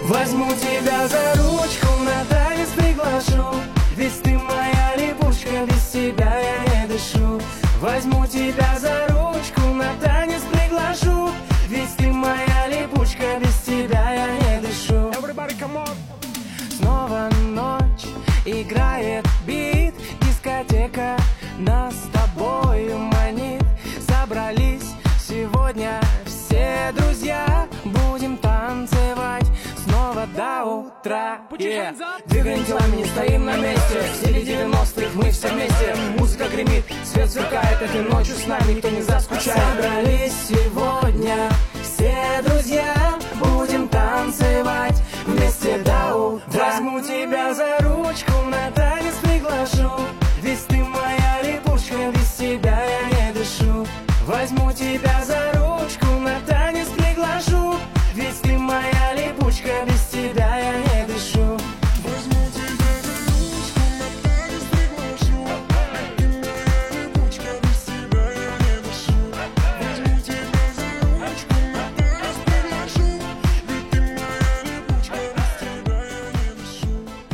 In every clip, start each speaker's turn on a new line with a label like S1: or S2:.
S1: Возьму тебя за ручку, на танец приглашу, ведь ты моя липучка, без тебя я не дышу. Возьму тебя за ручку, на танец приглашу, ведь ты моя липучка, без тебя я не дышу. Снова ночь, играет бит, дискотека нас с тобою манит. Собрались сегодня все друзья, будем танцевать снова до утра. Двигаем телами, не стоим на месте, в стиле 90-х мы все вместе. Музыка гремит, свет сверкает, этой ночью с нами никто не заскучает. Собрались сегодня все друзья, будем танцевать вместе до утра. Возьму тебя за ручку, на танец приглашу, ведь ты моя липучка, без тебя я не дышу. Возьму тебя за ручку, на танец приглашу, ведь ты моя липучка, без тебя я не дышу. Возьму тебя за ручку, на танец приглашу, ты моя липучка, без тебя я не дышу. Возьму тебя за ручку, на танец приглашу, ведь ты моя липучка, без тебя я не дышу.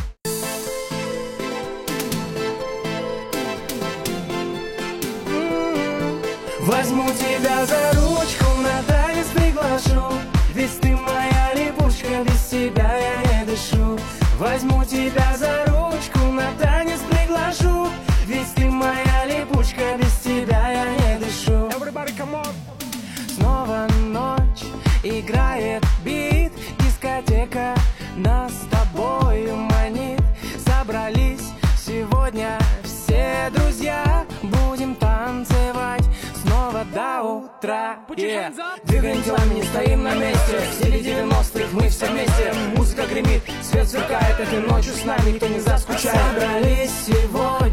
S1: Возьму тебя за ручку, на танец приглашу, ведь ты моя липучка, без тебя я не дышу. Возьму тебя за ручку, на танец приглашу, ведь ты моя липучка, без тебя я не дышу. Снова ночь, играет бит, дискотека нас с тобою манит. Собрались сегодня все друзья, будем танцевать снова до утра. Двигаем телами, не стоим на месте, в стиле 90-х мы все вместе. Музыка гремит, свет сверкает, этой ночью с нами никто не заскучает. Собрались сегодня